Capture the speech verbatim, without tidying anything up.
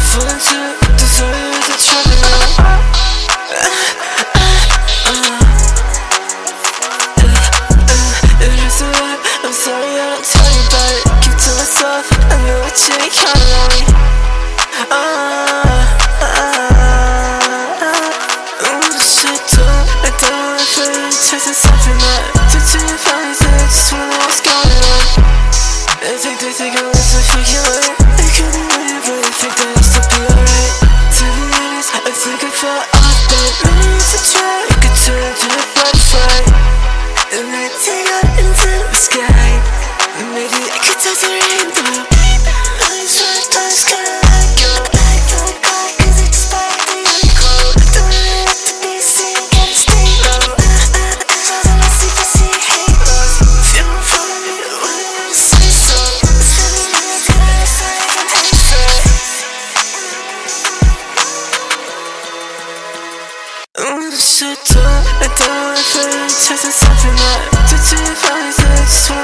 falling to the soil of the trouble. It hurts a lot, I'm sorry I don't tell you about it. Keep to myself, I know what you ain't counting on me. Uh, uh, uh, uh, shit too, I don't wanna put it chasing something that took to your family, so I just wanna know what's going on. They think they think I'm so fucking late. They couldn't win it, but they think that I'll still be alright. To be honest, I think I fell off, but maybe it's a try. It could turn into a butterfly, and then take out into the sky. Maybe I could touch the rainbow. I swear I was gonna let go. Like the guy, cause it's like the cold. Don't let the beat sing, gotta stay low. Cause I don't wanna sleep, I see halos. Feel for me when you say so. Feeling like that I feel like I'm hateful. Mm, shit too, I don't wanna put it chasing something that took to your family, so I just wanna